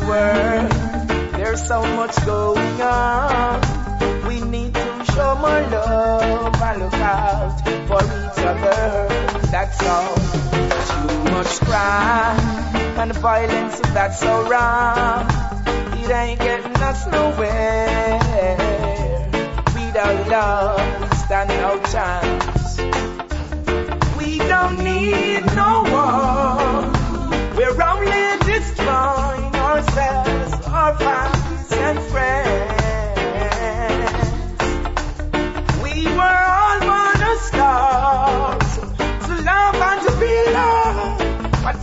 world. There's so much going on. We need to show more love and look out for each other. That's all. Too much crime and violence, that's so wrong. It ain't getting us nowhere. Without love, stand no chance. We don't need no war. We're only destroying ourselves, our families and friends.